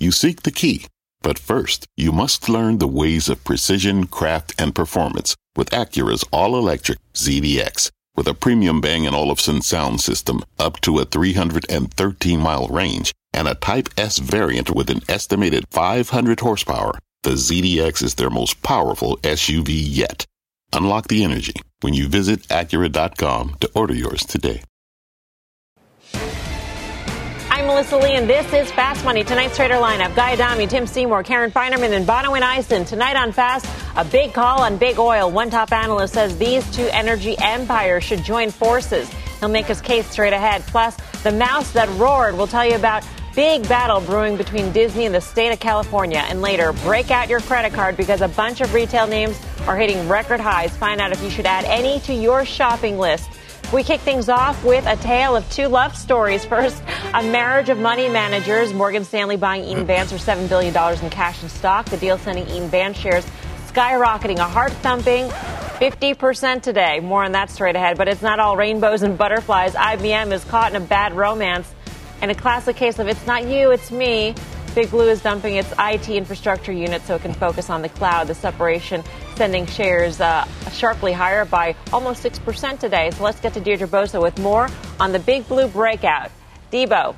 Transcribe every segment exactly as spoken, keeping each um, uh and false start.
You seek the key, but first, you must learn the ways of precision, craft, and performance with Acura's all-electric Z D X. With a premium Bang and Olufsen sound system up to a three hundred thirteen mile range and a Type S variant with an estimated five hundred horsepower, the Z D X is their most powerful S U V yet. Unlock the energy when you visit Acura dot com to order yours today. I'm Melissa Lee, and this is Fast Money. Tonight's trader lineup: Guy Adami, Tim Seymour, Karen Feinerman, and Bonawyn Eison. Tonight on Fast, a big call on big oil. One top analyst says these two energy empires should join forces. He'll make his case straight ahead. Plus, the mouse that roared. We'll tell you about big battle brewing between Disney and the state of California. And later, break out your credit card because a bunch of retail names are hitting record highs. Find out if you should add any to your shopping list. We kick things off with a tale of two love stories. First, a marriage of money managers. Morgan Stanley buying Eaton Vance for seven billion dollars in cash and stock. The deal sending Eaton Vance shares skyrocketing, a heart-thumping fifty percent today. More on that straight ahead. But it's not all rainbows and butterflies. I B M is caught in a bad romance. And a classic case of it's not you, it's me. Big Blue is dumping its I T infrastructure unit so it can focus on the cloud. The separation sending shares uh, sharply higher by almost six percent today. So let's get to Deirdre Bosa with more on the Big Blue breakout. Debo.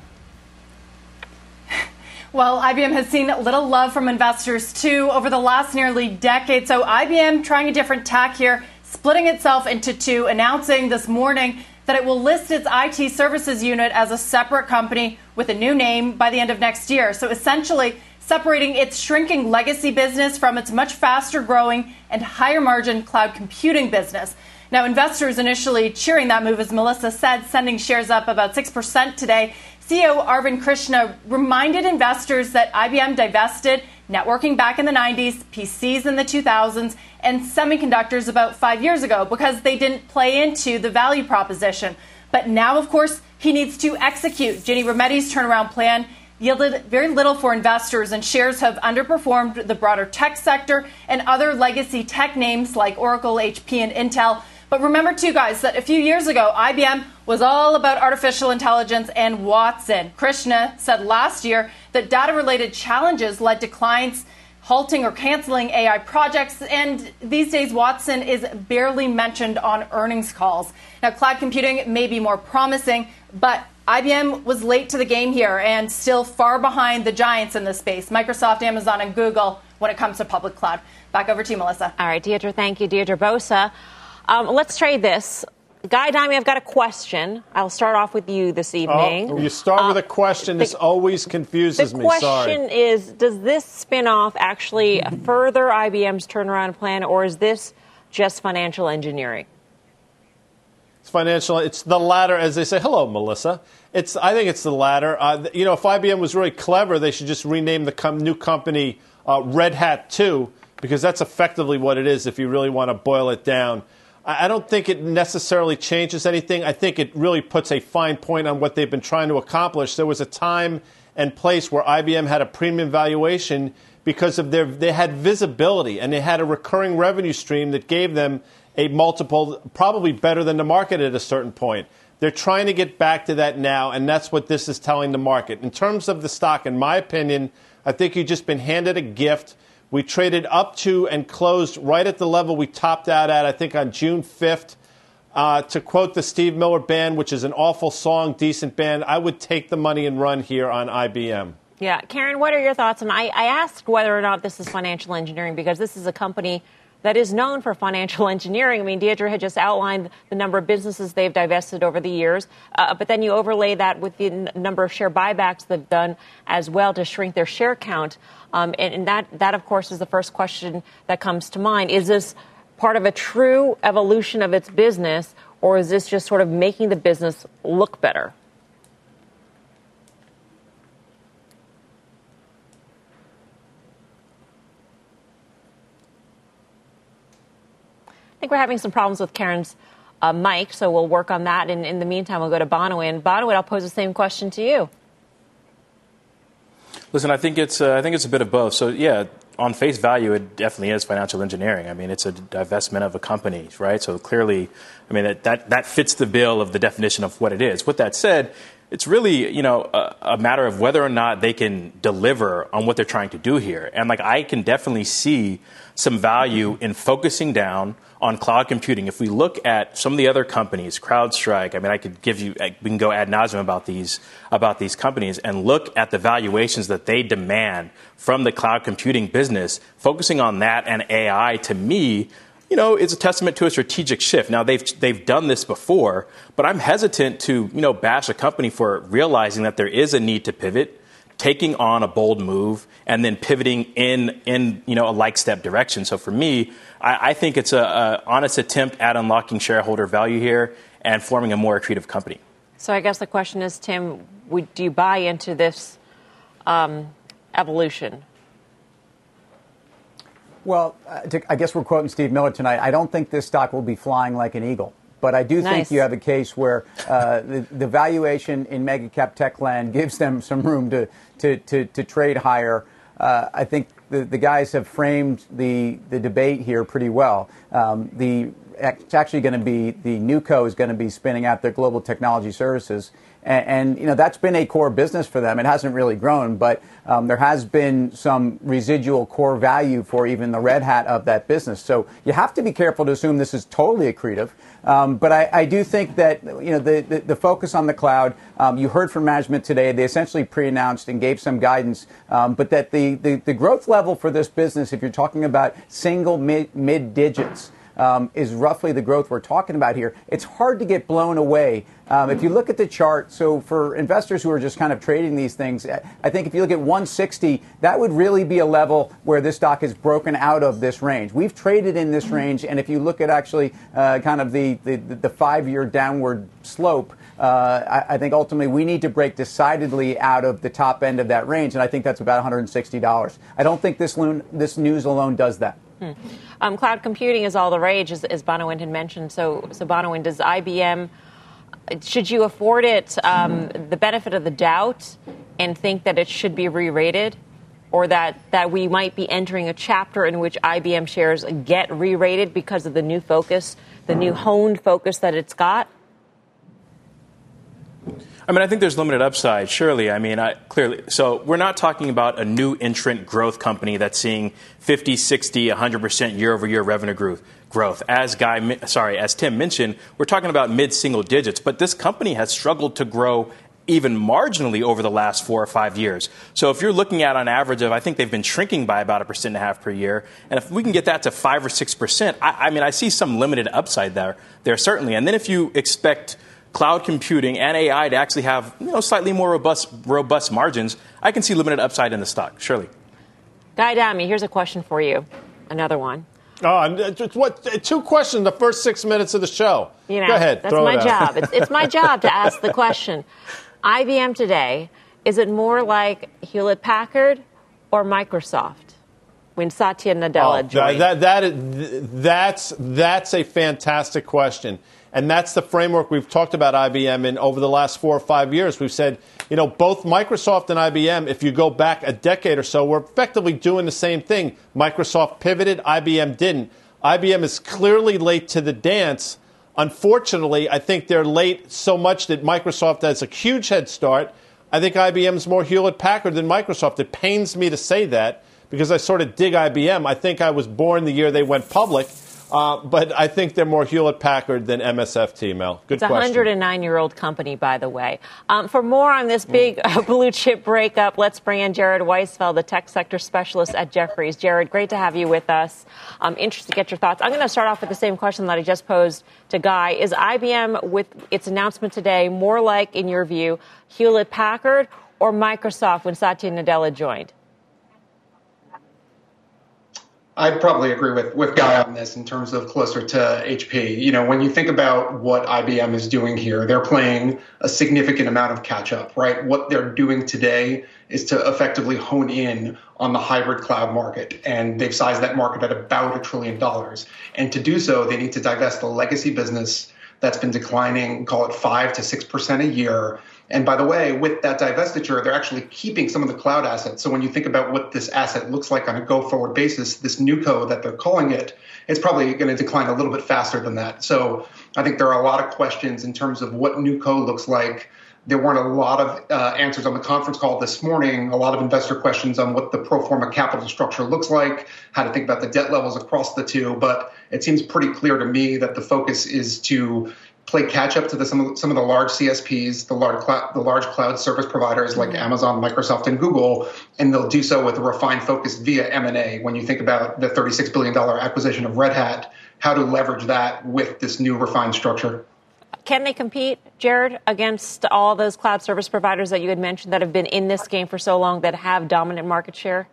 Well, I B M has seen little love from investors, too, over the last nearly decade. So I B M trying a different tack here, splitting itself into two, announcing this morning that it will list its I T services unit as a separate company with a new name by the end of next year. So essentially separating its shrinking legacy business from its much faster growing and higher margin cloud computing business. Now, investors initially cheering that move, as Melissa said, sending shares up about six percent today. C E O Arvind Krishna reminded investors that I B M divested networking back in the nineties, P Cs in the two thousands, and semiconductors about five years ago because they didn't play into the value proposition. But now, of course, he needs to execute. Ginny Rometty's turnaround plan yielded very little for investors, and shares have underperformed the broader tech sector and other legacy tech names like Oracle, H P, and Intel. But remember, too, guys, that a few years ago, I B M was all about artificial intelligence and Watson. Krishna said last year that data-related challenges led to clients halting or canceling A I projects, and these days Watson is barely mentioned on earnings calls. Now, cloud computing may be more promising, but I B M was late to the game here and still far behind the giants in this space, Microsoft, Amazon, and Google, when it comes to public cloud. Back over to you, Melissa. All right, Deirdre, thank you. Deirdre Bosa. Um, let's trade this. Guy Adami, I've got a question. I'll start off with you this evening. Oh, you start uh, with a question. This the, always confuses me. The question Sorry. is, does this spin-off actually further I B M's turnaround plan, or is this just financial engineering? It's financial. It's the latter, as they say. Hello, Melissa. It's. I think it's the latter. Uh, you know, if I B M was really clever, they should just rename the com- new company uh, Red Hat two, because that's effectively what it is if you really want to boil it down. I don't think it necessarily changes anything. I think it really puts a fine point on what they've been trying to accomplish. There was a time and place where I B M had a premium valuation because of their they had visibility and they had a recurring revenue stream that gave them a multiple probably better than the market at a certain point. They're trying to get back to that now, and that's what this is telling the market. In terms of the stock, in my opinion, I think you've just been handed a gift. We traded up to and closed right at the level we topped out at, I think, on June fifth. Uh, to quote the Steve Miller Band, which is an awful song, decent band, I would take the money and run here on I B M. Yeah. Karen, what are your thoughts? And I, I asked whether or not this is financial engineering because this is a company that is known for financial engineering. I mean, Deirdre had just outlined the number of businesses they've divested over the years, uh, but then you overlay that with the n- number of share buybacks they've done as well to shrink their share count. Um, and, and that, that, of course, is the first question that comes to mind. Is this part of a true evolution of its business, or is this just sort of making the business look better? I think we're having some problems with Karen's uh, mic, so we'll work on that. And in the meantime, we'll go to Bonawyn. Bonawyn, I'll pose the same question to you. Listen, I think it's uh, I think it's a bit of both. So, yeah, on face value, it definitely is financial engineering. I mean, it's a divestment of a company, right? So clearly, I mean, that, that, that fits the bill of the definition of what it is. With that said, it's really, you know, a, a matter of whether or not they can deliver on what they're trying to do here. And like, I can definitely see some value in focusing down on cloud computing. If we look at some of the other companies, CrowdStrike, I mean, I could give you, we can go ad nauseum about these, about these companies and look at the valuations that they demand from the cloud computing business. Focusing on that and A I, to me, you know, it's a testament to a strategic shift. Now, they've they've done this before, but I'm hesitant to, you know, bash a company for realizing that there is a need to pivot, taking on a bold move, and then pivoting in, in you know, a like step direction. So for me, I, I think it's a, a honest attempt at unlocking shareholder value here and forming a more accretive company. So I guess the question is, Tim, would, do you buy into this um, evolution? Well, uh, to, I guess we're quoting Steve Miller tonight. I don't think this stock will be flying like an eagle. But I do nice. think you have a case where uh, the, the valuation in mega cap tech land gives them some room to, to, to, to trade higher. Uh, I think the, the guys have framed the, the debate here pretty well. Um, the It's actually going to be, the NewCo is going to be spinning out their global technology services. And, and, you know, that's been a core business for them. It hasn't really grown, but um, there has been some residual core value for even the red hat of that business. So you have to be careful to assume this is totally accretive. Um, but I, I do think that, you know, the, the, the focus on the cloud, um, you heard from management today, they essentially pre-announced and gave some guidance, um, but that the, the, the growth level for this business, if you're talking about single mid, mid digits, Um, is roughly the growth we're talking about here. It's hard to get blown away. Um, if you look at the chart, so for investors who are just kind of trading these things, I think if you look at one sixty, that would really be a level where this stock is broken out of this range. We've traded in this range, and if you look at actually uh, kind of the, the, the five-year downward slope, uh, I, I think ultimately we need to break decidedly out of the top end of that range, and I think that's about one hundred sixty dollars. I don't think this, loon, this news alone does that. Hmm. Um, cloud computing is all the rage, as, as Bonawyn had mentioned. So, so Bonawyn, does I B M, should you afford it um, the benefit of the doubt and think that it should be re-rated, or that, that we might be entering a chapter in which I B M shares get re-rated because of the new focus, the new honed focus that it's got? I mean, I think there's limited upside, surely. I mean, I, clearly. So we're not talking about a new entrant growth company that's seeing fifty, sixty, one hundred percent year-over-year revenue growth. Growth. As Guy, sorry, as Tim mentioned, we're talking about mid-single digits. But this company has struggled to grow even marginally over the last four or five years. So if you're looking at an average of, I think they've been shrinking by about a percent and a half per year. And if we can get that to five or six percent, I, I mean, I see some limited upside there, there certainly. And then if you expect cloud computing and A I to actually have, you know, slightly more robust robust margins, I can see limited upside in the stock, surely. Guy Adami, here's a question for you. Another one. Oh, what? Two questions the first six minutes of the show. You know, Go ahead. That's throw my it job. out. It's, it's my job to ask the question. I B M today, is it more like Hewlett Packard or Microsoft when Satya Nadella oh, joined? That, that is, that's, that's a fantastic question. And that's the framework we've talked about I B M in over the last four or five years. We've said, you know, both Microsoft and I B M, if you go back a decade or so, were effectively doing the same thing. Microsoft pivoted, I B M didn't. I B M is clearly late to the dance. Unfortunately, I think they're late so much that Microsoft has a huge head start. I think I B M is more Hewlett Packard than Microsoft. It pains me to say that because I sort of dig I B M. I think I was born the year they went public. Uh, but I think they're more Hewlett-Packard than M S F T, Mel. Good it's a question. one hundred nine-year-old company, by the way. Um, for more on this big uh, blue chip breakup, let's bring in Jared Weisfeld, the tech sector specialist at Jefferies. Jared, great to have you with us. I'm interested to get your thoughts. I'm going to start off with the same question that I just posed to Guy. Is I B M, with its announcement today, more like, in your view, Hewlett-Packard or Microsoft when Satya Nadella joined? I'd probably agree with, with Guy on this in terms of closer to H P. You know, when you think about what I B M is doing here, they're playing a significant amount of catch up, right? What they're doing today is to effectively hone in on the hybrid cloud market. And they've sized that market at about a trillion dollars. And to do so, they need to divest the legacy business that's been declining, call it five to six percent a year. And by the way, with that divestiture, they're actually keeping some of the cloud assets. So when you think about what this asset looks like on a go-forward basis, this NewCo that they're calling it, it's probably going to decline a little bit faster than that. So I think there are a lot of questions in terms of what NewCo looks like, There weren't a lot of uh, answers on the conference call this morning, a lot of investor questions on what the pro forma capital structure looks like, how to think about the debt levels across the two. But it seems pretty clear to me that the focus is to play catch up to the, some, of, some of the large C S Ps, the large, cl- the large cloud service providers like Amazon, Microsoft, and Google, and they'll do so with a refined focus via M and A. When you think about the thirty-six billion dollars acquisition of Red Hat, how to leverage that with this new refined structure. Can they compete, Jared, against all those cloud service providers that you had mentioned that have been in this game for so long, that have dominant market share?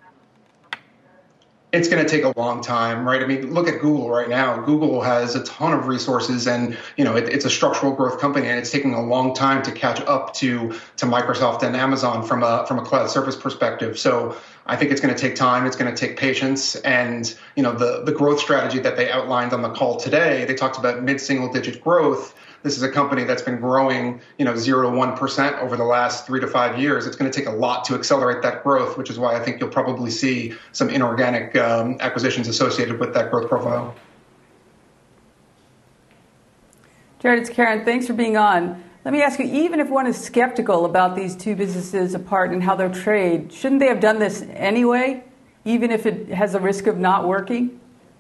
It's going to take a long time, right? I mean, look at Google right now. Google has a ton of resources, and you know it, it's a structural growth company, and it's taking a long time to catch up to to Microsoft and Amazon from a from a cloud service perspective. So I think it's going to take time. It's going to take patience, and you know the the growth strategy that they outlined on the call today. They talked about mid-single digit growth. This is a company that's been growing, you know, zero to one percent over the last three to five years. It's going to take a lot to accelerate that growth, which is why I think you'll probably see some inorganic um, acquisitions associated with that growth profile. Jared, it's Karen. Thanks for being on. Let me ask you, even if one is skeptical about these two businesses apart and how they'll trade, shouldn't they have done this anyway, even if it has a risk of not working?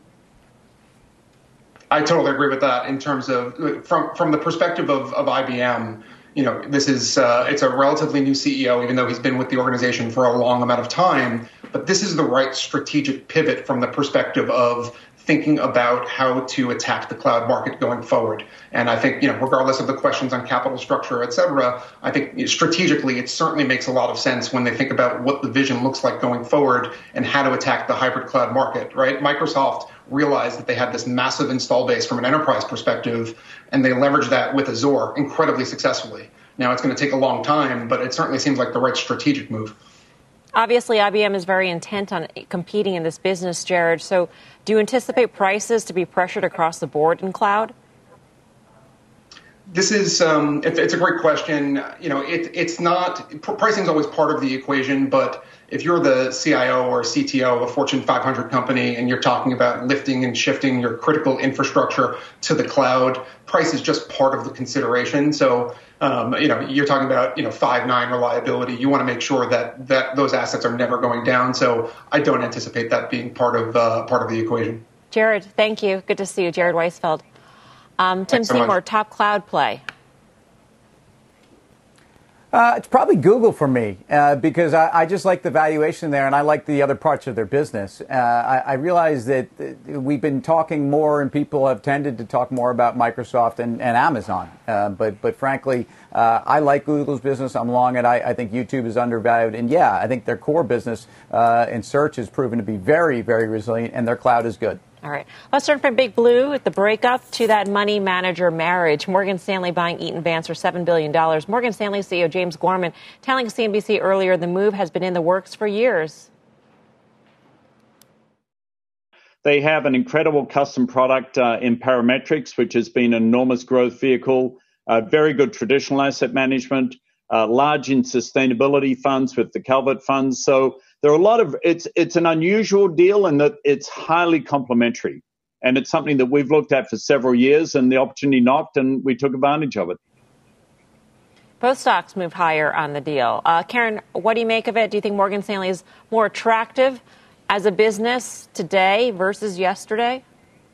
I totally agree with that in terms of from from the perspective of, of I B M. You know, this is uh, it's a relatively new C E O, even though he's been with the organization for a long amount of time. But this is the right strategic pivot from the perspective of thinking about how to attack the cloud market going forward. And I think, you know, regardless of the questions on capital structure, et cetera, I think strategically it certainly makes a lot of sense when they think about what the vision looks like going forward and how to attack the hybrid cloud market, right? Microsoft realized that they had this massive install base from an enterprise perspective, and they leveraged that with Azure incredibly successfully. Now it's going to take a long time, but it certainly seems like the right strategic move. Obviously, I B M is very intent on competing in this business, Jared. So do you anticipate prices to be pressured across the board in cloud? This is um, it, it's a great question. You know, it, it's not pricing is always part of the equation, but if you're the C I O or C T O of a Fortune five hundred company and you're talking about lifting and shifting your critical infrastructure to the cloud, price is just part of the consideration. So, um, you know, you're talking about, you know, five nine reliability. You want to make sure that that those assets are never going down. So I don't anticipate that being part of uh, part of the equation. Jared, thank you. Good to see you, Jared Weisfeld. Um, Tim so Seymour, much. top cloud play. Uh, it's probably Google for me uh, because I, I just like the valuation there, and I like the other parts of their business. Uh, I, I realize that uh, we've been talking more, and people have tended to talk more about Microsoft and, and Amazon. Uh, but but frankly, uh, I like Google's business. I'm long it. I, I think YouTube is undervalued, and yeah, I think their core business uh, in search has proven to be very very resilient, and their cloud is good. All right. Let's turn from Big Blue at the breakup to that money manager marriage. Morgan Stanley buying Eaton Vance for seven billion dollars. Morgan Stanley C E O James Gorman telling C N B C earlier the move has been in the works for years. They have an incredible custom product uh, in Parametrics, which has been an enormous growth vehicle, uh, very good traditional asset management, uh, large in sustainability funds with the Calvert funds. So there are a lot of, it's it's an unusual deal in that it's highly complementary. And it's something that we've looked at for several years, and the opportunity knocked and we took advantage of it. Both stocks moved higher on the deal. Uh, Karen, what do you make of it? Do you think Morgan Stanley is more attractive as a business today versus yesterday?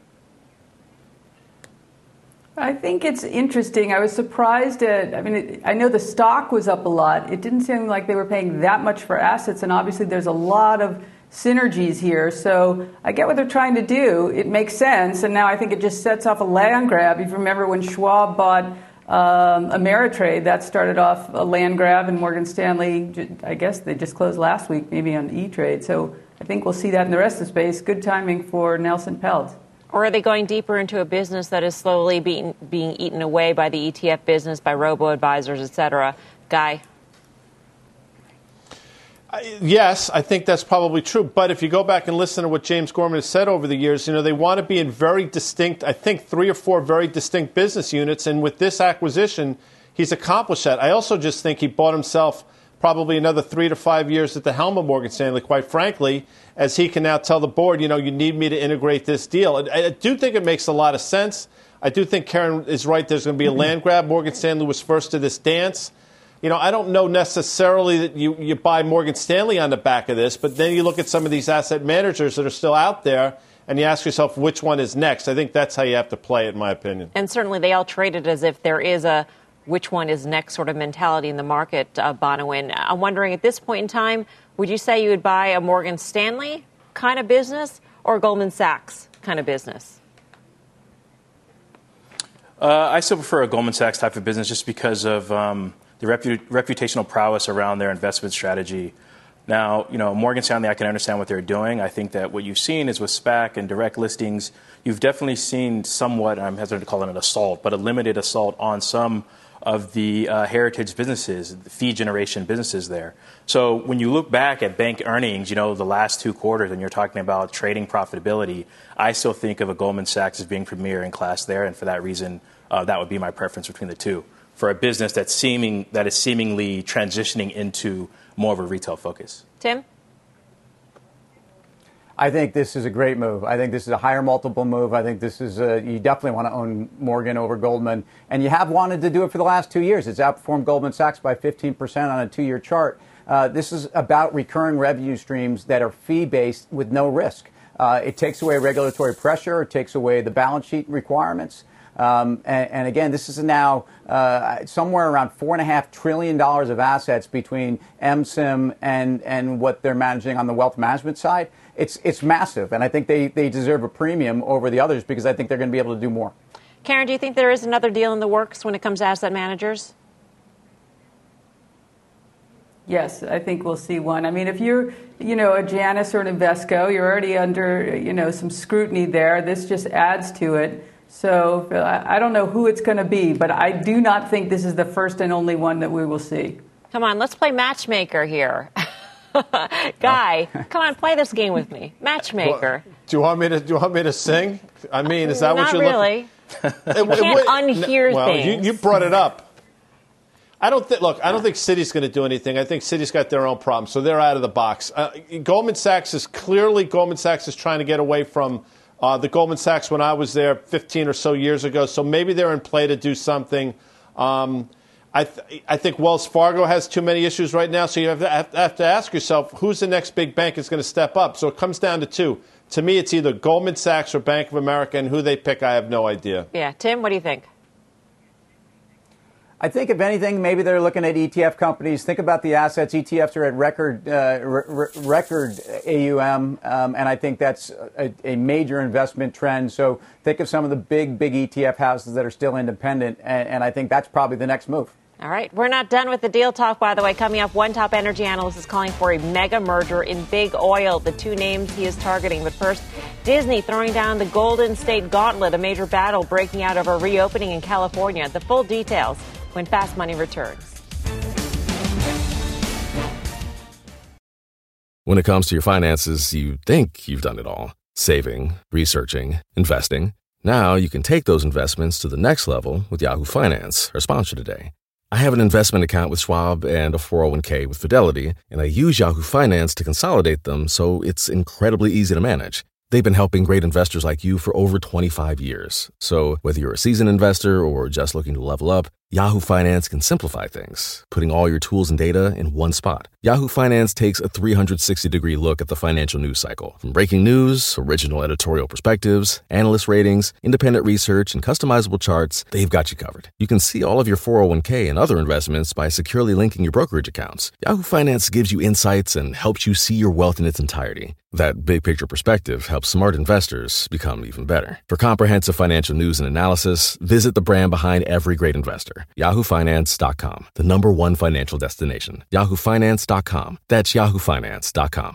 I think it's interesting. I was surprised at, I mean, it, I know the stock was up a lot. It didn't seem like they were paying that much for assets, and obviously there's a lot of synergies here. So I get what they're trying to do. It makes sense, and now I think it just sets off a land grab. If you remember when Schwab bought um, Ameritrade, that started off a land grab, and Morgan Stanley, I guess they just closed last week, maybe on E-Trade. So I think we'll see that in the rest of the space. Good timing for Nelson Peltz. Or are they going deeper into a business that is slowly being, being eaten away by the E T F business, by robo-advisors, et cetera? Guy? Uh, yes, I think that's probably true. But if you go back and listen to what James Gorman has said over the years, you know, they want to be in very distinct, I think, three or four very distinct business units. And with this acquisition, he's accomplished that. I also just think he bought himself probably another three to five years at the helm of Morgan Stanley, quite frankly, as he can now tell the board, you know, you need me to integrate this deal. I, I do think it makes a lot of sense. I do think Karen is right. There's going to be a land grab. Morgan Stanley was first to this dance. You know, I don't know necessarily that you, you buy Morgan Stanley on the back of this, but then you look at some of these asset managers that are still out there, and you ask yourself which one is next. I think that's how you have to play it, in my opinion. And certainly they all trade it as if there is a which one is next sort of mentality in the market, uh, Bonawyn. I'm wondering, at this point in time, would you say you would buy a Morgan Stanley kind of business or a Goldman Sachs kind of business? Uh, I still prefer a Goldman Sachs type of business just because of um, the repu- reputational prowess around their investment strategy. Now, you know, Morgan Stanley, I can understand what they're doing. I think that what you've seen is with SPAC and direct listings, you've definitely seen somewhat, I'm hesitant to call it an assault, but a limited assault on some of the uh, heritage businesses, the fee generation businesses there. So when you look back at bank earnings, you know, the last two quarters, and you're talking about trading profitability, I still think of a Goldman Sachs as being premier in class there. And for that reason, uh, that would be my preference between the two for a business that's seeming, that is seemingly transitioning into more of a retail focus. Tim? I think this is a great move. I think this is a higher multiple move. I think this is a, you definitely want to own Morgan over Goldman. And you have wanted to do it for the last two years. It's outperformed Goldman Sachs by fifteen percent on a two-year chart. Uh, this is about recurring revenue streams that are fee-based with no risk. Uh, it takes away regulatory pressure. It takes away the balance sheet requirements. Um, and, and again, this is now uh, somewhere around four and a half trillion dollars of assets between M S I M and and what they're managing on the wealth management side. It's it's massive, and I think they, they deserve a premium over the others because I think they're going to be able to do more. Karen, do you think there is another deal in the works when it comes to asset managers? Yes, I think we'll see one. I mean, if you're, you know, a Janus or an Invesco, you're already under, you know, some scrutiny there. This just adds to it. So I don't know who it's going to be, but I do not think this is the first and only one that we will see. Come on, let's play matchmaker here. Guy, come on, play this game with me. Matchmaker. Well, do you want me to? Do you want me to sing? I mean, is that Not what you're really. looking? You can't unhear well, things. You, you brought it up. I don't think. Look, I don't think Citi's going to do anything. I think Citi's got their own problems, so they're out of the box. Uh, Goldman Sachs is clearly Goldman Sachs is trying to get away from uh, the Goldman Sachs when I was there fifteen or so years ago. So maybe they're in play to do something. Um, I, th- I think Wells Fargo has too many issues right now, so you have to, have, have to ask yourself, who's the next big bank that's going to step up? So it comes down to two. To me, it's either Goldman Sachs or Bank of America, and who they pick, I have no idea. Yeah. Tim, what do you think? I think, if anything, maybe they're looking at E T F companies. Think about the assets. E T Fs are at record uh, r- record A U M, um, and I think that's a, a major investment trend. So think of some of the big, big E T F houses that are still independent, and, and I think that's probably the next move. All right. We're not done with the deal talk, by the way. Coming up, one top energy analyst is calling for a mega merger in big oil, the two names he is targeting. But first, Disney throwing down the Golden State Gauntlet, a major battle breaking out over reopening in California. The full details when Fast Money returns. When it comes to your finances, you think you've done it all. Saving, researching, investing. Now you can take those investments to the next level with Yahoo Finance, our sponsor today. I have an investment account with Schwab and a four oh one k with Fidelity, and I use Yahoo Finance to consolidate them so it's incredibly easy to manage. They've been helping great investors like you for over twenty-five years. So whether you're a seasoned investor or just looking to level up, Yahoo Finance can simplify things, putting all your tools and data in one spot. Yahoo Finance takes a three sixty degree look at the financial news cycle. From breaking news, original editorial perspectives, analyst ratings, independent research, and customizable charts, they've got you covered. You can see all of your four oh one k and other investments by securely linking your brokerage accounts. Yahoo Finance gives you insights and helps you see your wealth in its entirety. That big picture perspective helps smart investors become even better. For comprehensive financial news and analysis, visit the brand behind every great investor. Yahoo Finance dot com, the number one financial destination. Yahoo Finance dot com. That's Yahoo Finance dot com.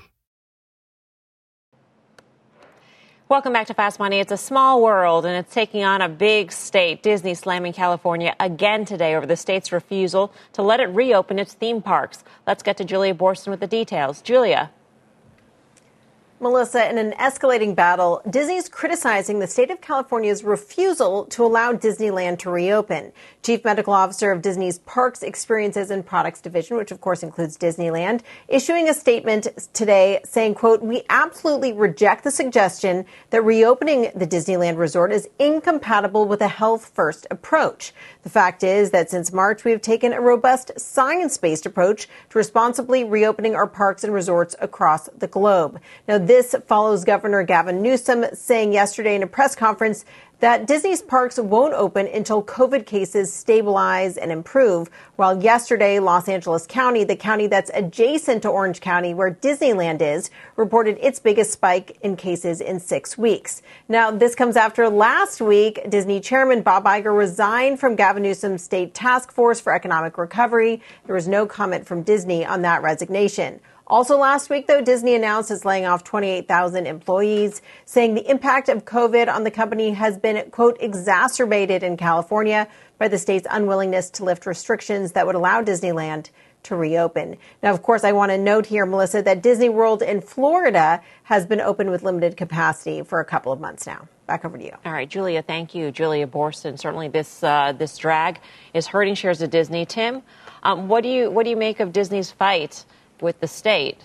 Welcome back to Fast Money. It's a small world, and it's taking on a big state. Disney slamming California again today over the state's refusal to let it reopen its theme parks. Let's get to Julia Boorstin with the details. Julia. Melissa, in an escalating battle, Disney's criticizing the state of California's refusal to allow Disneyland to reopen. Chief Medical Officer of Disney's Parks, Experiences and Products Division, which of course includes Disneyland, issuing a statement today saying, quote, "We absolutely reject the suggestion that reopening the Disneyland resort is incompatible with a health-first approach. The fact is that since March, we have taken a robust science-based approach to responsibly reopening our parks and resorts across the globe." Now, this follows Governor Gavin Newsom saying yesterday in a press conference that Disney's parks won't open until COVID cases stabilize and improve. While yesterday, Los Angeles County, the county that's adjacent to Orange County, where Disneyland is, reported its biggest spike in cases in six weeks. Now, this comes after last week, Disney chairman Bob Iger resigned from Gavin Newsom's state task force for economic recovery. There was no comment from Disney on that resignation. Also last week, though, Disney announced it's laying off twenty-eight thousand employees, saying the impact of COVID on the company has been, quote, exacerbated in California by the state's unwillingness to lift restrictions that would allow Disneyland to reopen. Now, of course, I want to note here, Melissa, that Disney World in Florida has been open with limited capacity for a couple of months now. Back over to you. All right, Julia, thank you. Julia Boorstin. Certainly this uh, this drag is hurting shares of Disney. Tim, um, what do you what do you make of Disney's fight with the state?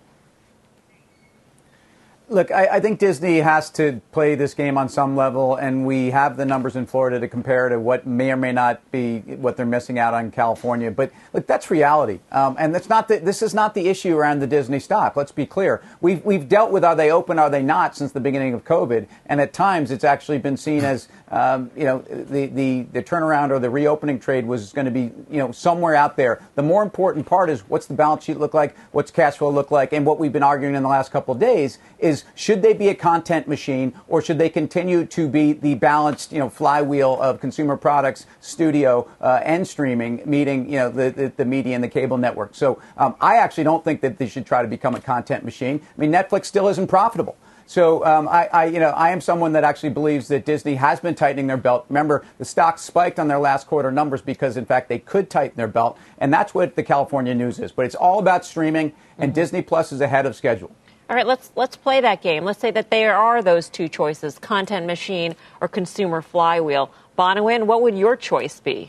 Look, I, I think Disney has to play this game on some level, and we have the numbers in Florida to compare to what may or may not be what they're missing out on in California. But look, that's reality, um, and that's not the, this is not the issue around the Disney stock. Let's be clear. We've we've dealt with are they open, are they not since the beginning of COVID, and at times it's actually been seen as um, you know the, the the turnaround or the reopening trade was going to be you know somewhere out there. The more important part is what's the balance sheet look like, what's cash flow look like, and what we've been arguing in the last couple of days is, should they be a content machine, or should they continue to be the balanced, you know, flywheel of consumer products, studio, uh, and streaming, meeting, you know, the, the, the media and the cable network? So um, I actually don't think that they should try to become a content machine. I mean, Netflix still isn't profitable. So um, I, I, you know, I am someone that actually believes that Disney has been tightening their belt. Remember, the stock spiked on their last quarter numbers because, in fact, they could tighten their belt, and that's what the California news is. But it's all about streaming, and mm-hmm. Disney Plus is ahead of schedule. All right, let's let's play that game. Let's say that there are those two choices, content machine or consumer flywheel. Bonawyn, what would your choice be?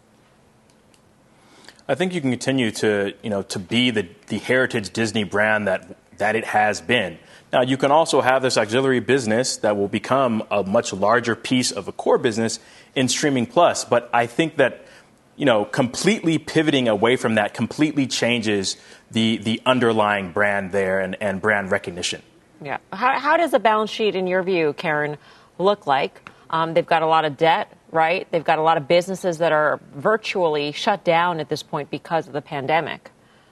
I think you can continue to, you know, to be the, the heritage Disney brand that that it has been. Now, you can also have this auxiliary business that will become a much larger piece of a core business in Streaming Plus. But I think that, you know, completely pivoting away from that completely changes the the underlying brand there and, and brand recognition. Yeah. How, how does the balance sheet, in your view, Karen, look like? Um, they've got a lot of debt, right? They've got a lot of businesses that are virtually shut down at this point because of the pandemic.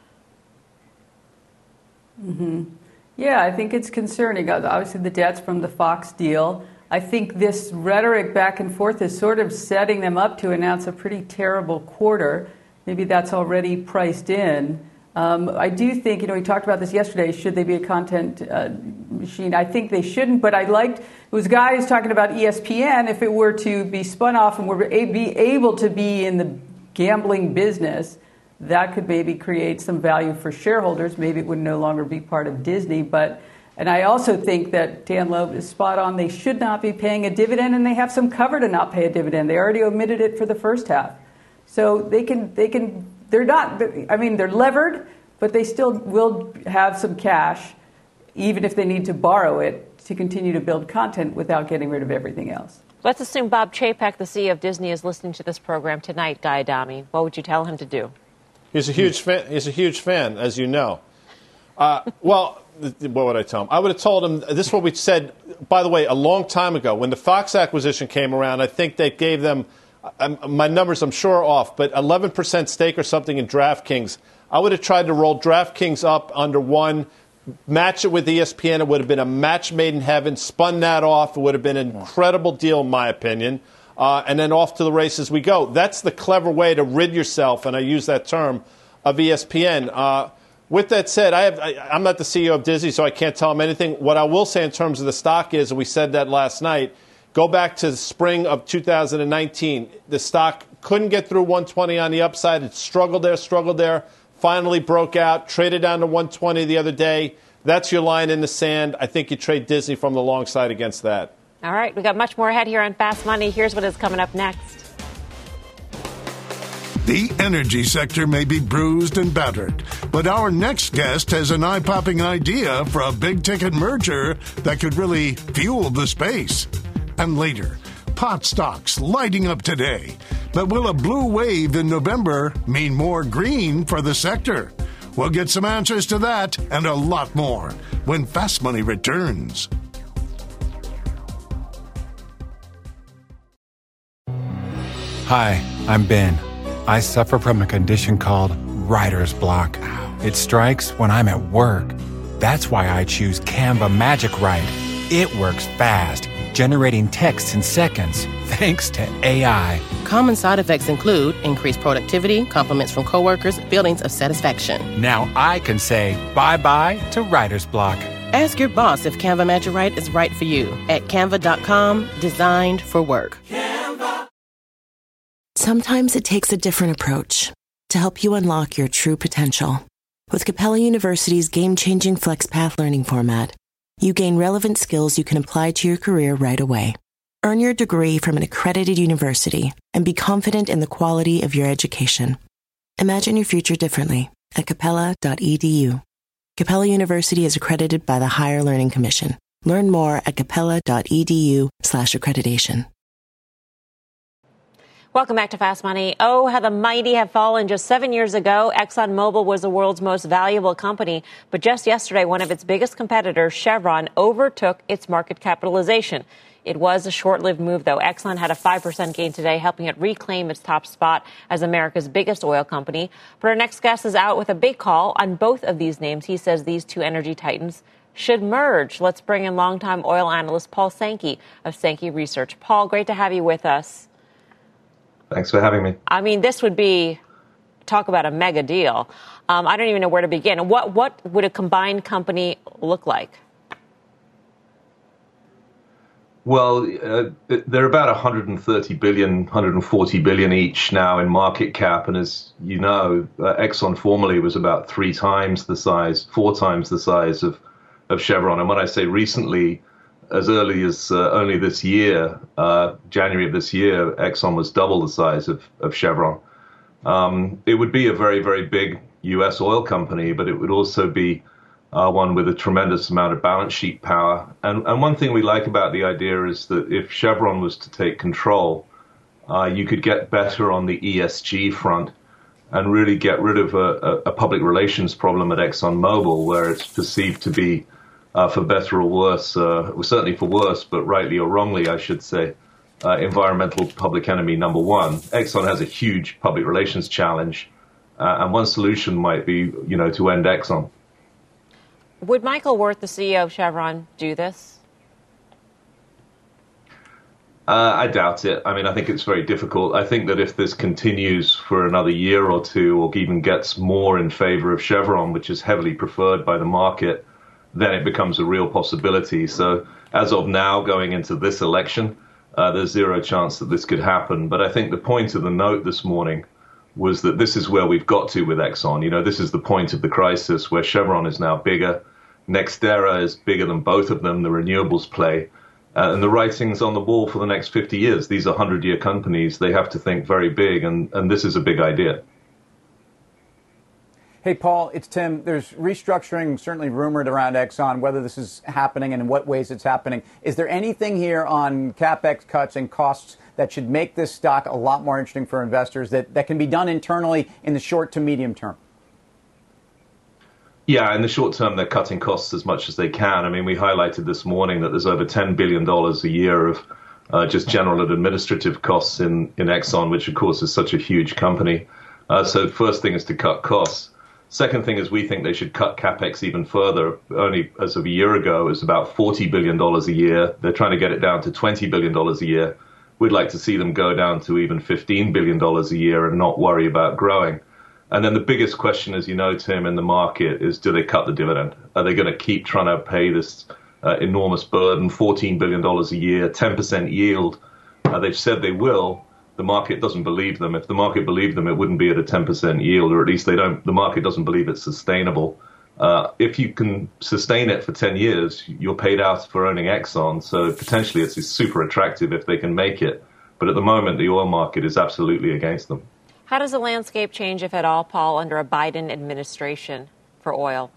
Mm-hmm. Yeah, I think it's concerning. Obviously, the debt's from the Fox deal. I think this rhetoric back and forth is sort of setting them up to announce a pretty terrible quarter. Maybe that's already priced in. Um, I do think, you know, we talked about this yesterday, should they be a content uh, machine? I think they shouldn't, but I liked, it was guys talking about E S P N, if it were to be spun off and were be able to be in the gambling business, that could maybe create some value for shareholders. Maybe it would no longer be part of Disney, but and I also think that Dan Loeb is spot on. They should not be paying a dividend, and they have some cover to not pay a dividend. They already omitted it for the first half. So they can, they can, they're not, I mean, they're levered, but they still will have some cash, even if they need to borrow it to continue to build content without getting rid of everything else. Let's assume Bob Chapek, the C E O of Disney, is listening to this program tonight, Guy Adami. What would you tell him to do? He's a huge fan, he's a huge fan, as you know. Uh, well, what would I tell him? I would have told him, this is what we said, by the way, a long time ago. When the Fox acquisition came around, I think they gave them, um, my numbers I'm sure are off, but eleven percent stake or something in DraftKings. I would have tried to roll DraftKings up under one, match it with E S P N. It would have been a match made in heaven, spun that off. It would have been an incredible deal, in my opinion. Uh, and then off to the races we go. That's the clever way to rid yourself, and I use that term, of E S P N. Uh, with that said, I have, I, I'm not the C E O of Disney, so I can't tell him anything. What I will say in terms of the stock is, and we said that last night, go back to the spring of two thousand nineteen. The stock couldn't get through one twenty on the upside. It struggled there, struggled there, finally broke out, traded down to one twenty the other day. That's your line in the sand. I think you trade Disney from the long side against that. All right, we got much more ahead here on Fast Money. Here's what is coming up next. The energy sector may be bruised and battered, but our next guest has an eye-popping idea for a big-ticket merger that could really fuel the space. And later, pot stocks lighting up today. But will a blue wave in November mean more green for the sector? We'll get some answers to that and a lot more when Fast Money returns. Hi, I'm Ben. I suffer from a condition called writer's block. It strikes when I'm at work. That's why I choose Canva Magic Write. It works fast, generating text in seconds, thanks to A I. Common side effects include increased productivity, compliments from coworkers, feelings of satisfaction. Now I can say bye-bye to writer's block. Ask your boss if Canva Magic Write is right for you at canva dot com, designed for work. Canva. Sometimes it takes a different approach to help you unlock your true potential. With Capella University's game-changing FlexPath learning format, you gain relevant skills you can apply to your career right away. Earn your degree from an accredited university and be confident in the quality of your education. Imagine your future differently at capella dot e d u. Capella University is accredited by the Higher Learning Commission. Learn more at capella dot e d u slash accreditation. Welcome back to Fast Money. Oh, how the mighty have fallen. Just seven years ago, ExxonMobil was the world's most valuable company. But just yesterday, one of its biggest competitors, Chevron, overtook its market capitalization. It was a short-lived move, though. Exxon had a five percent gain today, helping it reclaim its top spot as America's biggest oil company. But our next guest is out with a big call on both of these names. He says these two energy titans should merge. Let's bring in longtime oil analyst Paul Sankey of Sankey Research. Paul, great to have you with us. Thanks for having me. I mean, this would be, talk about a mega deal. Um, I don't even know where to begin. What what would a combined company look like? Well, uh, they're about one hundred thirty billion, one hundred forty billion each now in market cap. And as you know, uh, Exxon formerly was about three times the size, four times the size of, of Chevron. And when I say recently, as early as uh, only this year, uh, January of this year, Exxon was double the size of, of Chevron. Um, it would be a very, very big U S oil company, but it would also be uh, one with a tremendous amount of balance sheet power. And, and one thing we like about the idea is that if Chevron was to take control, uh, you could get better on the E S G front and really get rid of a, a public relations problem at ExxonMobil, where it's perceived to be Uh, for better or worse, uh, well, certainly for worse, but rightly or wrongly, I should say, uh, environmental public enemy number one. Exxon has a huge public relations challenge, uh, and one solution might be, you know, to end Exxon. Would Michael Wirth, the C E O of Chevron, do this? Uh, I doubt it. I mean, I think it's very difficult. I think that if this continues for another year or two, or even gets more in favor of Chevron, which is heavily preferred by the market, then it becomes a real possibility. So as of now, going into this election, uh, there's zero chance that this could happen. But I think the point of the note this morning was that this is where we've got to with Exxon. You know, this is the point of the crisis where Chevron is now bigger. NextEra is bigger than both of them, the renewables play. Uh, and the writing's on the wall for the next fifty years. These are hundred-year companies. They have to think very big, and, and this is a big idea. Hey, Paul, it's Tim. There's restructuring certainly rumored around Exxon, whether this is happening and in what ways it's happening. Is there anything here on CapEx cuts and costs that should make this stock a lot more interesting for investors that, that can be done internally in the short to medium term? Yeah, in the short term, they're cutting costs as much as they can. I mean, we highlighted this morning that there's over ten billion dollars a year of uh, just general and administrative costs in, in Exxon, which, of course, is such a huge company. Uh, so first thing is to cut costs. Second thing is we think they should cut CapEx even further. Only as of a year ago, it was about forty billion dollars a year. They're trying to get it down to twenty billion dollars a year. We'd like to see them go down to even fifteen billion dollars a year and not worry about growing. And then the biggest question, as you know, Tim, in the market is, do they cut the dividend? Are they going to keep trying to pay this uh, enormous burden, fourteen billion dollars a year, ten percent yield? Uh, they've said they will. The market doesn't believe them. If the market believed them, it wouldn't be at a ten percent yield, or at least they don't. The market doesn't believe it's sustainable. Uh, if you can sustain it for ten years, you're paid out for owning Exxon. So potentially it's super attractive if they can make it. But at the moment, the oil market is absolutely against them. How does the landscape change, if at all, Paul, under a Biden administration for oil?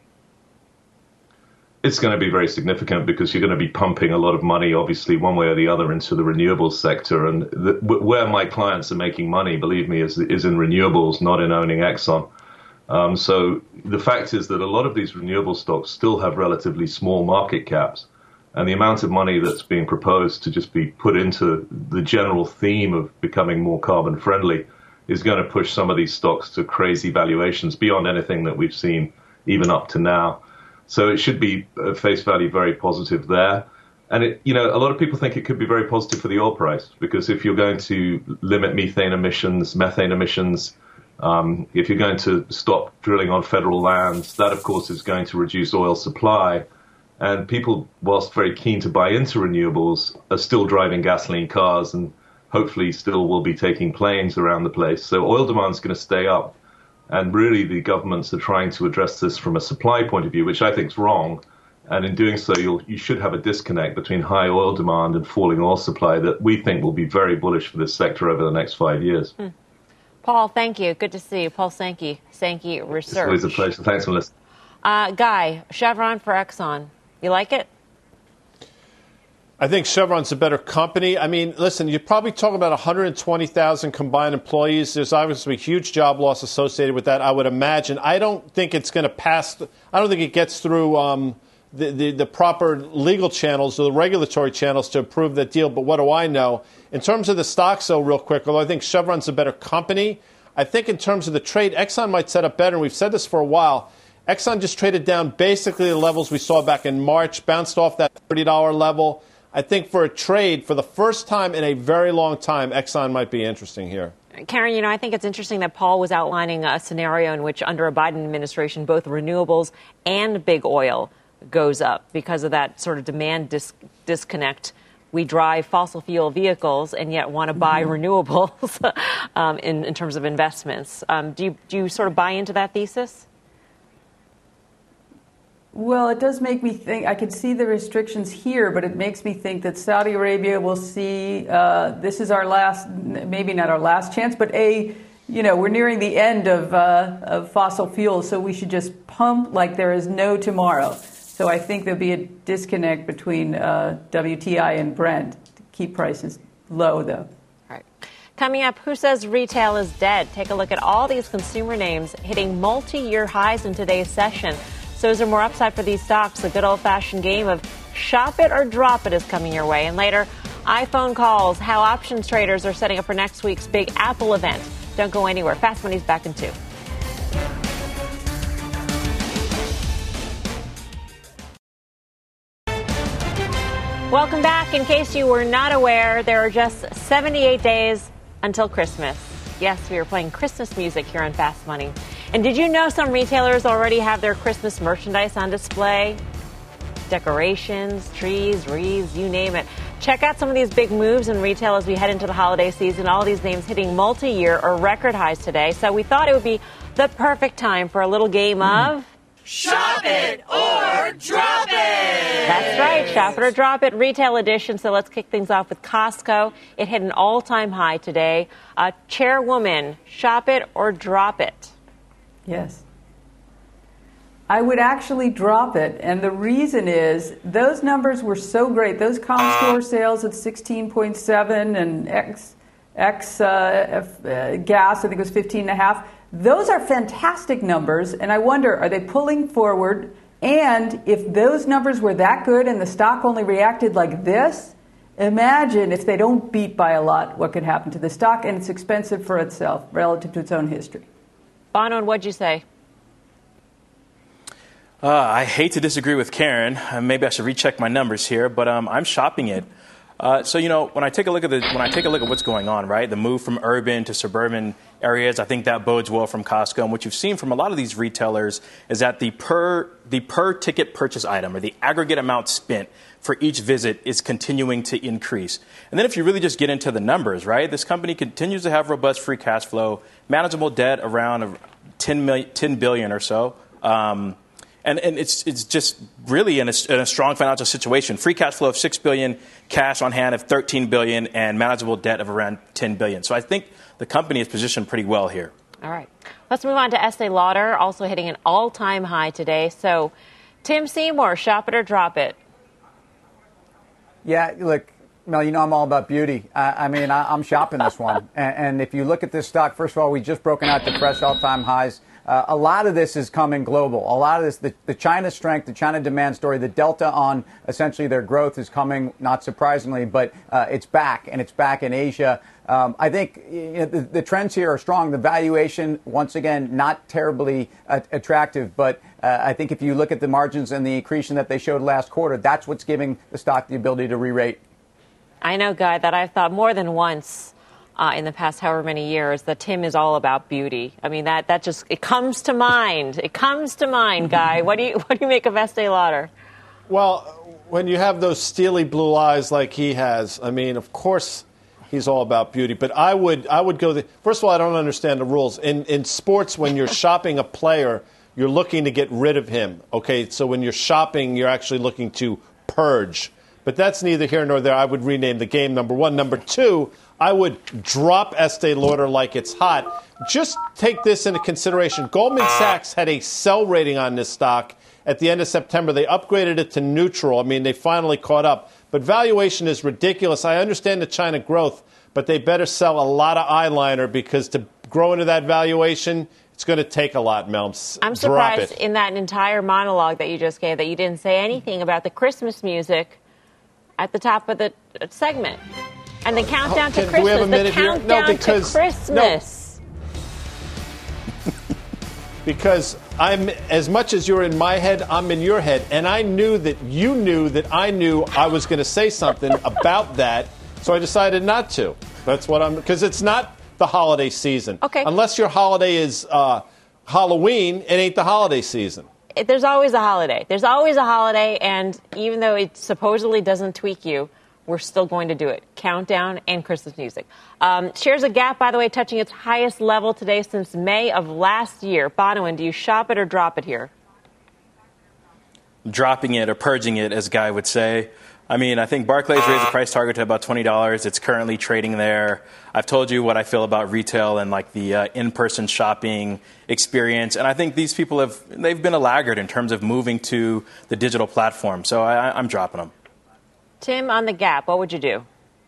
It's going to be very significant because you're going to be pumping a lot of money, obviously, one way or the other into the renewables sector. And the, where my clients are making money, believe me, is, is in renewables, not in owning Exxon. Um, so the fact is that a lot of these renewable stocks still have relatively small market caps. And the amount of money that's being proposed to just be put into the general theme of becoming more carbon friendly is going to push some of these stocks to crazy valuations beyond anything that we've seen even up to now. So it should be at face value very positive there. And, it, you know, a lot of people think it could be very positive for the oil price, because if you're going to limit methane emissions, methane emissions, um, if you're going to stop drilling on federal lands, that, of course, is going to reduce oil supply. And people, whilst very keen to buy into renewables, are still driving gasoline cars and hopefully still will be taking planes around the place. So oil demand is going to stay up. And really, the governments are trying to address this from a supply point of view, which I think is wrong. And in doing so, you'll, you should have a disconnect between high oil demand and falling oil supply that we think will be very bullish for this sector over the next five years. Hmm. Paul, thank you. Good to see you. Paul Sankey, Sankey Research. It's always a pleasure. Thanks for listening. Uh, Guy, Chevron for Exxon. You like it? I think Chevron's a better company. I mean, listen, you're probably talking about one hundred twenty thousand combined employees. There's obviously a huge job loss associated with that, I would imagine. I don't think it's going to pass. I don't think it gets through um, the, the, the proper legal channels or the regulatory channels to approve that deal. But what do I know? In terms of the stocks, though, real quick, although I think Chevron's a better company, I think in terms of the trade, Exxon might set up better. And we've said this for a while. Exxon just traded down basically the levels we saw back in March, bounced off that thirty dollars level. I think for a trade, for the first time in a very long time, Exxon might be interesting here. Karen, you know, I think it's interesting that Paul was outlining a scenario in which under a Biden administration, both renewables and big oil goes up because of that sort of demand dis- disconnect. We drive fossil fuel vehicles and yet want to buy mm-hmm. renewables um, in, in terms of investments. Um, do you, do you sort of buy into that thesis? Well, it does make me think, I could see the restrictions here, but it makes me think that Saudi Arabia will see, uh, this is our last, maybe not our last chance, but a, you know, we're nearing the end of, uh, of fossil fuels, so we should just pump like there is no tomorrow. So I think there'll be a disconnect between uh, W T I and Brent to keep prices low, though. All right. Coming up, who says retail is dead? Take a look at all these consumer names hitting multi-year highs in today's session. So is there more upside for these stocks? The good old-fashioned game of shop it or drop it is coming your way. And later, iPhone calls, how options traders are setting up for next week's big Apple event. Don't go anywhere. Fast Money's back in two. Welcome back. In case you were not aware, there are just seventy-eight days until Christmas. Yes, we are playing Christmas music here on Fast Money. And did you know some retailers already have their Christmas merchandise on display? Decorations, trees, wreaths, you name it. Check out some of these big moves in retail as we head into the holiday season. All these names hitting multi-year or record highs today. So we thought it would be the perfect time for a little game of... Shop it or drop it! That's right, shop it or drop it, retail edition. So let's kick things off with Costco. It hit an all-time high today. Uh, Chairwoman, shop it or drop it? Yes. I would actually drop it. And the reason is those numbers were so great. Those comp store sales at sixteen point seven and X, X uh, uh, gas, I think it was fifteen and a half. Those are fantastic numbers. And I wonder, are they pulling forward? And if those numbers were that good and the stock only reacted like this, imagine if they don't beat by a lot, what could happen to the stock. And it's expensive for itself relative to its own history. Bono, what'd you say? Uh, I hate to disagree with Karen. Uh, maybe I should recheck my numbers here, but um, I'm shopping it. Uh, so, you know, when I take a look at the when I take a look at what's going on, right, the move from urban to suburban areas, I think that bodes well from Costco. And what you've seen from a lot of these retailers is that the per the per ticket purchase item or the aggregate amount spent for each visit is continuing to increase. And then if you really just get into the numbers, right, this company continues to have robust free cash flow, manageable debt around ten billion or so. Um, And, and it's it's just really in a, in a strong financial situation. Free cash flow of six billion dollars, cash on hand of thirteen billion dollars, and manageable debt of around ten billion dollars. So I think the company is positioned pretty well here. All right. Let's move on to Estee Lauder, also hitting an all-time high today. So, Tim Seymour, shop it or drop it? Yeah, look, Mel, you know I'm all about beauty. I, I mean, I, I'm shopping this one. And, and if you look at this stock, first of all, we just broken out to fresh all-time highs. Uh, a lot of this is coming global. A lot of this, the, the China strength, the China demand story, the delta on essentially their growth is coming, not surprisingly, but uh, it's back, and it's back in Asia. Um, I think you know, the, the trends here are strong. The valuation, once again, not terribly uh, attractive, but uh, I think if you look at the margins and the accretion that they showed last quarter, that's what's giving the stock the ability to re-rate. I know, Guy, that I've thought more than once Uh, in the past however many years that Tim is all about beauty. I mean, that, that just, it comes to mind. It comes to mind, Guy. What do you what do you make of Estee Lauder? Well, when you have those steely blue eyes like he has, I mean, of course he's all about beauty. But I would I would go the, first of all, I don't understand the rules. In in sports, when you're shopping a player, you're looking to get rid of him. Okay, so when you're shopping, you're actually looking to purge. But that's neither here nor there. I would rename the game, number one. Number two, I would drop Estee Lauder like it's hot. Just take this into consideration. Goldman Sachs had a sell rating on this stock at the end of September. They upgraded it to neutral. I mean, they finally caught up. But valuation is ridiculous. I understand the China growth, but they better sell a lot of eyeliner because to grow into that valuation, it's going to take a lot, Mel. I'm surprised in that entire monologue that you just gave that you didn't say anything about the Christmas music at the top of the segment. And the countdown oh, to can, Christmas. Do we have a the minute countdown here? No, because, to Christmas. No. Because I'm as much as you're in my head, I'm in your head. And I knew that you knew that I knew I was going to say something about that. So I decided not to. That's what I'm, because it's not the holiday season. Okay. Unless your holiday is uh, Halloween, it ain't the holiday season. There's always a holiday. There's always a holiday, and even though it supposedly doesn't tweak you, we're still going to do it. Countdown and Christmas music. Um, shares of Gap, by the way, touching its highest level today since May of last year. Bonawyn, do you shop it or drop it here? Dropping it or purging it, as Guy would say. I mean, I think Barclays raised the price target to about twenty dollars. It's currently trading there. I've told you what I feel about retail and like the uh, in-person shopping experience. And I think these people have, they've been a laggard in terms of moving to the digital platform. So I, I'm dropping them. Tim, on the Gap, what would you do?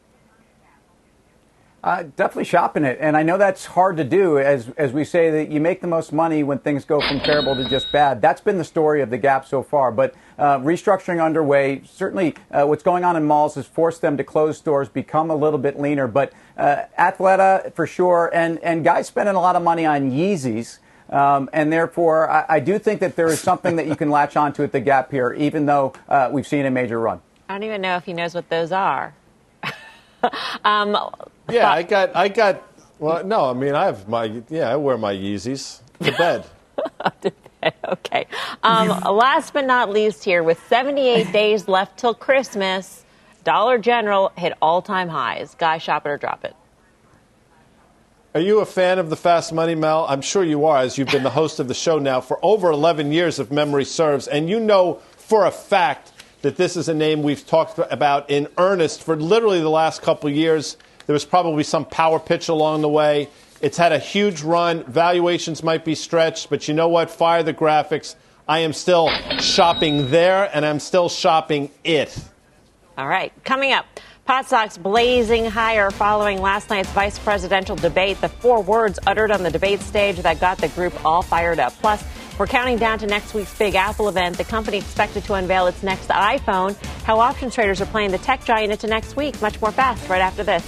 Uh, definitely shopping it. And I know that's hard to do, as as we say that you make the most money when things go from terrible to just bad. That's been the story of the Gap so far. But uh, restructuring underway. Certainly uh, what's going on in malls has forced them to close stores, become a little bit leaner. But uh, Athleta, for sure, and, and guys spending a lot of money on Yeezys. Um, and therefore, I, I do think that there is something that you can latch onto at the Gap here, even though uh, we've seen a major run. I don't even know if he knows what those are. um, yeah, I got, I got. Well, no, I mean, I have my. Yeah, I wear my Yeezys to bed. to bed. Okay. Um, last but not least, here with seventy-eight days left till Christmas, Dollar General hit all-time highs. Guy, shop it or drop it. Are you a fan of the Fast Money, Mel? I'm sure you are, as you've been the host of the show now for over eleven years, if memory serves, and you know for a fact that this is a name we've talked about in earnest for literally the last couple of years. There was probably some power pitch along the way. It's had a huge run. Valuations might be stretched, but you know what? Fire the graphics. I am still shopping there, and I'm still shopping it. All right. Coming up, pot stocks blazing higher following last night's vice presidential debate. The four words uttered on the debate stage that got the group all fired up. Plus, we're counting down to next week's big Apple event. The company expected to unveil its next iPhone. How options traders are playing the tech giant into next week. Much more fast right after this.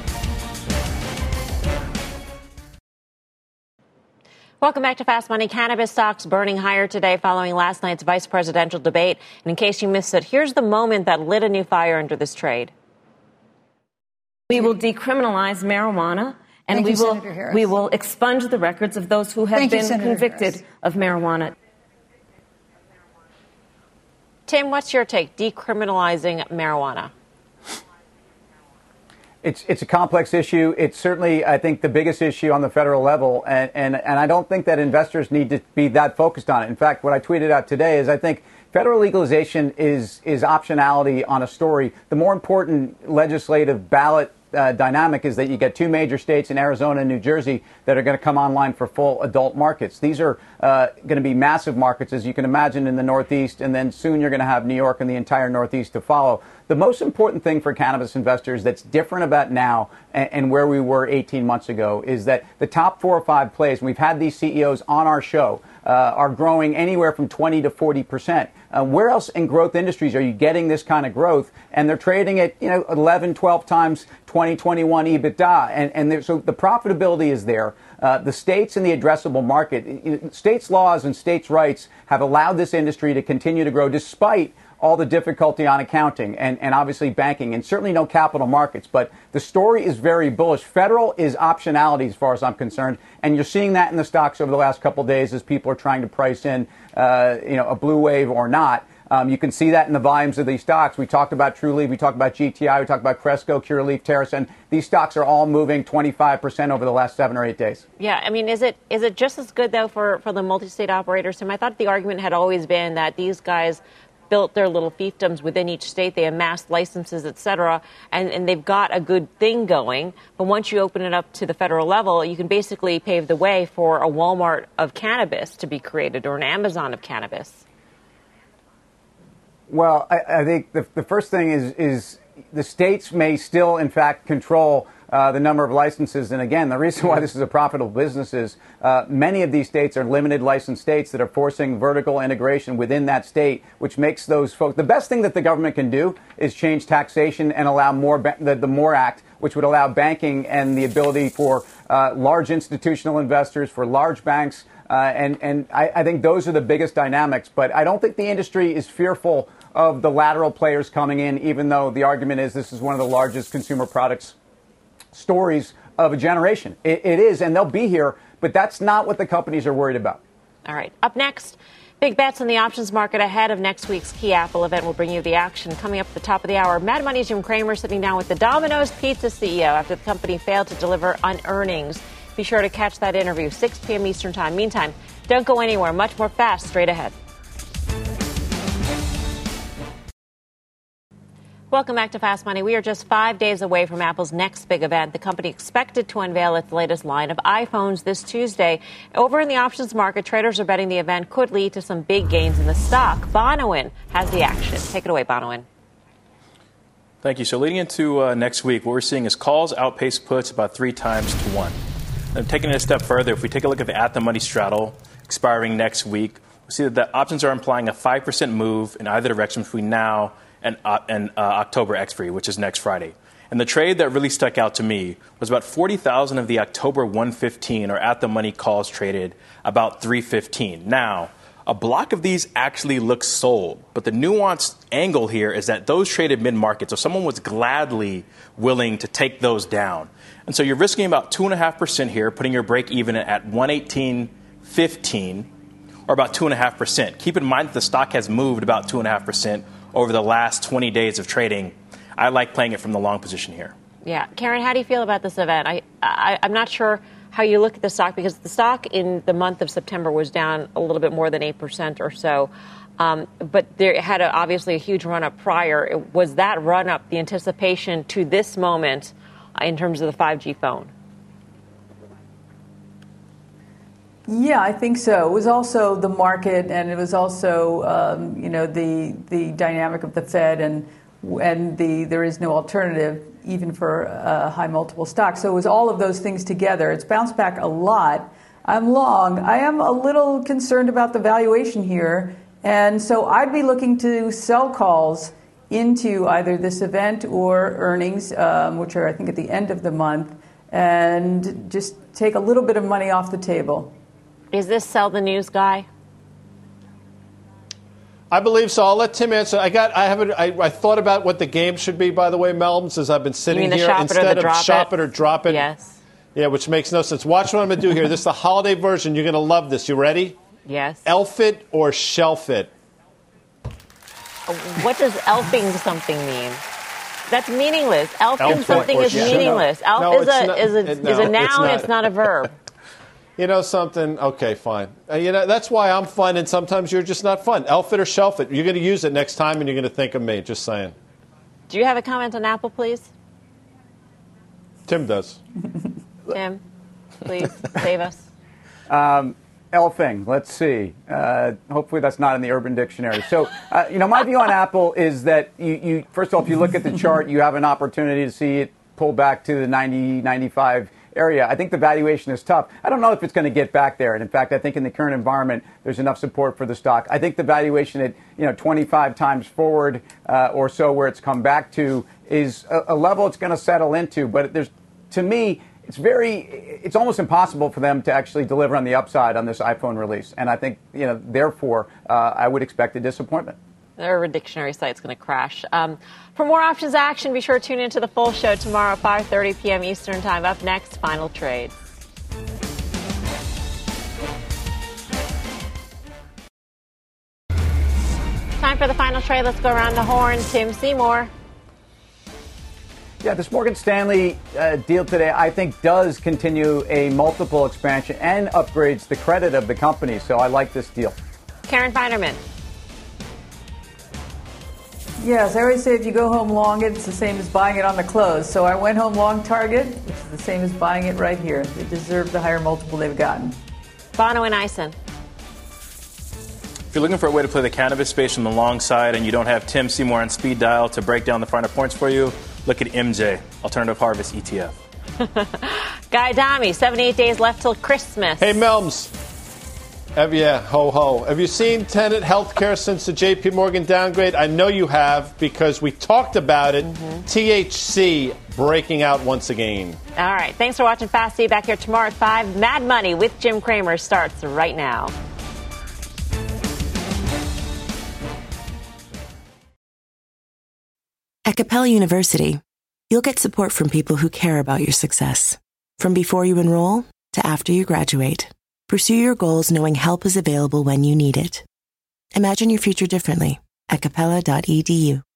Welcome back to Fast Money. Cannabis stocks burning higher today following last night's vice presidential debate. And in case you missed it, here's the moment that lit a new fire under this trade. We will decriminalize marijuana. And Thank we you, will Senator Harris. we will expunge the records of those who have Thank you, been Senator convicted Harris. of marijuana. Tim, what's your take? Decriminalizing marijuana. It's it's a complex issue. It's certainly, I think, the biggest issue on the federal level, and, and, and I don't think that investors need to be that focused on it. In fact, what I tweeted out today is I think federal legalization is is optionality on a story. The more important legislative ballot uh, dynamic is that you get two major states in Arizona and New Jersey that are going to come online for full adult markets. These are uh, going to be massive markets, as you can imagine, in the Northeast, and then soon you're going to have New York and the entire Northeast to follow. The most important thing for cannabis investors that's different about now and, and where we were eighteen months ago is that the top four or five plays, and we've had these C E Os on our show, uh, are growing anywhere from twenty to forty percent. Uh, where else in growth industries are you getting this kind of growth? And they're trading at, you know, eleven, twelve times twenty twenty-one EBITDA. And, and so the profitability is there. Uh, the states and the addressable market, states' laws and states' rights have allowed this industry to continue to grow despite all the difficulty on accounting and, and obviously banking and certainly no capital markets. But the story is very bullish. Federal is optionality as far as I'm concerned. And you're seeing that in the stocks over the last couple of days as people are trying to price in, uh, you know, a blue wave or not. Um, you can see that in the volumes of these stocks. We talked about Trulieve, we talked about G T I, we talked about Cresco, Curaleaf, TerrAscend. These stocks are all moving twenty-five percent over the last seven or eight days. Yeah, I mean, is it is it just as good, though, for, for the multi-state operators? Tim, I thought the argument had always been that these guys built their little fiefdoms within each state. They amassed licenses, et cetera, and, and they've got a good thing going. But once you open it up to the federal level, you can basically pave the way for a Walmart of cannabis to be created or an Amazon of cannabis. Well, I, I think the, the first thing is, is the states may still, in fact, control uh, the number of licenses. And again, the reason why this is a profitable business is uh, many of these states are limited license states that are forcing vertical integration within that state, which makes those folks. The best thing that the government can do is change taxation and allow more ba- the, the MORE Act, which would allow banking and the ability for uh, large institutional investors, for large banks. Uh, and and I, I think those are the biggest dynamics. But I don't think the industry is fearful of the lateral players coming in, even though the argument is this is one of the largest consumer products stories of a generation. It, it is, and they'll be here, but that's not what the companies are worried about. All right. Up next, big bets on the options market ahead of next week's key Apple event. Will bring you the action. Coming up at the top of the hour, Mad Money's Jim Cramer sitting down with the Domino's Pizza C E O after the company failed to deliver on earnings. Be sure to catch that interview, six p.m. Eastern Time. Meantime, don't go anywhere. Much more fast straight ahead. Welcome back to Fast Money. We are just five days away from Apple's next big event. The company expected to unveil its latest line of iPhones this Tuesday. Over in the options market, traders are betting the event could lead to some big gains in the stock. Bonawyn has the action. Take it away, Bonawyn. Thank you. So leading into uh, next week, what we're seeing is calls outpace puts about three times to one. And taking it a step further, if we take a look at the at-the-money straddle expiring next week, we see that the options are implying a five percent move in either direction between now and, uh, and uh, October expiry, which is next Friday. And the trade that really stuck out to me was about forty thousand of the October one fifteen or at-the-money calls traded about three fifteen. Now, a block of these actually looks sold, but the nuanced angle here is that those traded mid-market, so someone was gladly willing to take those down. And so you're risking about two point five percent here, putting your break even at one eighteen fifteen, or about two point five percent. Keep in mind that the stock has moved about two point five percent over the last twenty days of trading. I like playing it from the long position here. Yeah. Karen, how do you feel about this event? I, I, I'm not sure how you look at the stock, because the stock in the month of September was down a little bit more than eight percent or so. Um, but there had a, obviously a huge run-up prior. Was that run-up the anticipation to this moment in terms of the five G phone? Yeah, I think so. It was also the market, and it was also, um, you know, the the dynamic of the Fed, and and the there is no alternative even for uh, high multiple stocks. So it was all of those things together. It's bounced back a lot. I'm long. I am a little concerned about the valuation here, and so I'd be looking to sell calls into either this event or earnings, um, which are I think at the end of the month, and just take a little bit of money off the table. Is this sell the news guy? I believe so. I'll let Tim answer. I got. I haven't. I, I thought about what the game should be. By the way, Melvins, as I've been sitting you mean the here shop instead it or the of drop shop it? it or drop it. Yes. Yeah, which makes no sense. Watch what I'm going to do here. This is the holiday version. You're going to love this. You ready? Yes. Elf it or shelf it. What does elfing something mean? That's meaningless. Elfin Elfin something is yeah. meaningless. Elf No, is, it's a, not- is, a, it- no, is a it's noun, not. it's not a verb. You know something? Okay, fine. Uh, you know, that's why I'm fun, and sometimes you're just not fun. Elf it or shelf it. You're going to use it next time, and you're going to think of me. Just saying. Do you have a comment on Apple, please? Tim does. Tim, please save us. Um, Elfing, let's see. Uh, hopefully that's not in the Urban Dictionary. So, uh, you know, my view on Apple is that you, you, first of all, if you look at the chart, you have an opportunity to see it pull back to the ninety, ninety-five area. I think the valuation is tough. I don't know if it's going to get back there. And in fact, I think in the current environment, there's enough support for the stock. I think the valuation at, you know, twenty-five times forward uh, or so where it's come back to is a, a level it's going to settle into. But there's, to me, it's very, it's almost impossible for them to actually deliver on the upside on this iPhone release. And I think, you know, therefore, uh, I would expect a disappointment. The Urban Dictionary site's going to crash. Um, for more options action, be sure to tune into the full show tomorrow at five thirty p.m. Eastern Time. Up next, Final Trade. Time for the Final Trade. Let's go around the horn. Tim Seymour. Yeah, this Morgan Stanley uh, deal today, I think, does continue a multiple expansion and upgrades the credit of the company. So I like this deal. Karen Feinerman. Yes, I always say if you go home long, it's the same as buying it on the close. So I went home long Target, which is the same as buying it right here. They deserve the higher multiple they've gotten. Bono and Eisen. If you're looking for a way to play the cannabis space on the long side and you don't have Tim Seymour on speed dial to break down the finer points for you, look at M J, Alternative Harvest E T F. Guy Adami, seventy-eight days left till Christmas. Hey, Melms. Have you, ho, ho. Have you seen Tenet Healthcare since the J P Morgan downgrade? I know you have because we talked about it. Mm-hmm. T H C breaking out once again. All right. Thanks for watching Fast. See you back here tomorrow at five. Mad Money with Jim Cramer starts right now. At Capella University, you'll get support from people who care about your success. From before you enroll to after you graduate, pursue your goals knowing help is available when you need it. Imagine your future differently at capella dot e d u.